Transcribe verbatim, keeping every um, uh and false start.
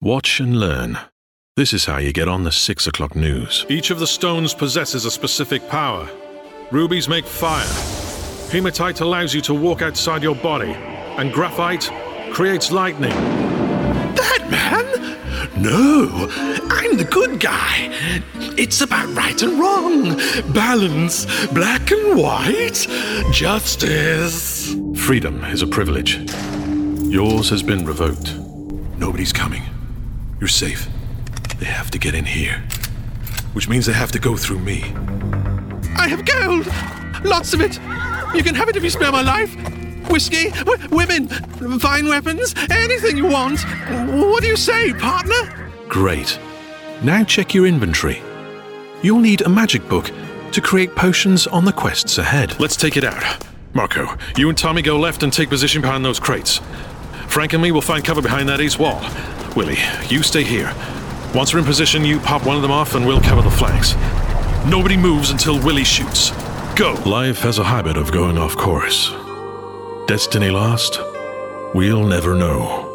Watch and learn. This is how you get on the six o'clock news. Each of the stones possesses a specific power. Rubies make fire. Hematite allows you to walk outside your body. And graphite creates lightning. That man? No, I'm the good guy. It's about right and wrong. Balance, black and white. Justice. Freedom is a privilege. Yours has been revoked. Nobody's coming. You're safe. They have to get in here. Which means they have to go through me. I have gold! Lots of it! You can have it if you spare my life! Whiskey, w- women, fine weapons, anything you want! What do you say, partner? Great. Now check your inventory. You'll need a magic book to create potions on the quests ahead. Let's take it out. Marco, you and Tommy go left and take position behind those crates. Frank and me will find cover behind that east wall. Willie, you stay here. Once we're in position, you pop one of them off and we'll cover the flanks. Nobody moves until Willie shoots. Go! Life has a habit of going off course. Destiny lost? We'll never know.